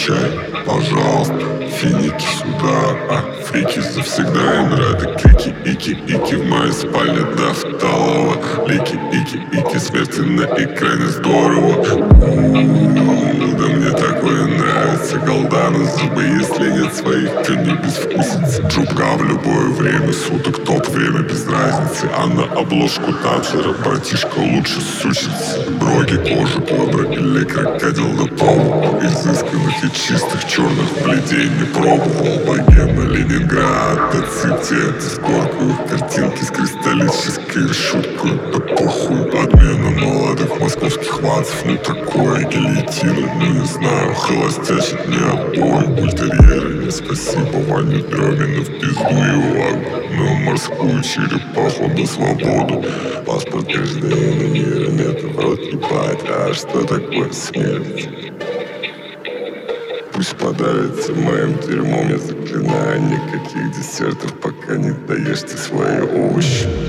чай, пожалуйста, финики сюда, а фрики завсегда им рады. Крики, ики, в моей спальне до второго. Лики, ики, смерти на экране здорово. Да мне такое нравится. Голда на зубы, если нет своих, то не безвкусица. Джубка в любое время суток, топ время без разницы. А на обложку танцера братишка лучше сучится. Броги, кожа, кобра или крокодил да пробовал. Изысканных и чистых черных бледей не пробовал. Богема, Ленинград, ацитет. Скоркую картинки с кристаллической решеткой. Да похуй, подмена молодых московских вацев. Ну такое гильотина, ну не знаю, холостячит не обои. Бультерьеры, не спасибо, Ваню Дрёгина в пизду и вагу. Ну морскую черепаху на свободу. Паспорт гражданина мира, нет, в рот ебать. А что такое смерть? Пусть подавится моим дерьмом, я заклинаю. Никаких десертов, пока не доешьте свои овощи.